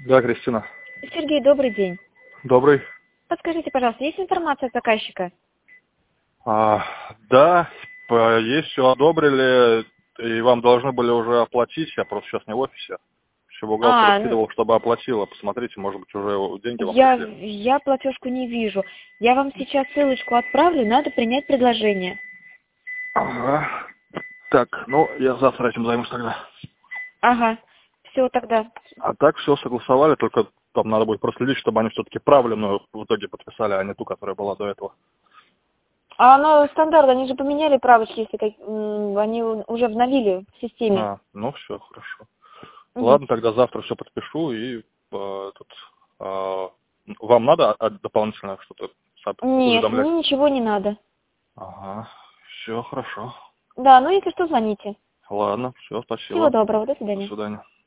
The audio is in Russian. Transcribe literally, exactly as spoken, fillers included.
Да, Кристина. Сергей, добрый день. Добрый. Подскажите, пожалуйста, есть информация от заказчика? А, да, по- есть, все одобрили, и вам должны были уже оплатить, я просто сейчас не в офисе. Еще бухгалтер А, н- скидывал, чтобы оплатила. Посмотрите, может быть, уже деньги вам я, пришли. я платежку не вижу. Я вам сейчас ссылочку отправлю, надо принять предложение. Ага. Так, ну, я завтра этим займусь тогда. Ага, все тогда. А так все согласовали, только там надо будет проследить, чтобы они все-таки правильную в итоге подписали, а не ту, которая была до этого. А оно стандарт, они же поменяли правочки, если как, м, они у- уже обновили в системе. А, ну все, хорошо. Мгм. Ладно, тогда завтра все подпишу и э, тут, э, вам надо а, дополнительно что-то сооб- Нет, уведомлять? мне ничего не надо. Ага, все хорошо. Да, ну если что, звоните. Ладно, все, Всего спасибо. доброго, до До свидания. свидания.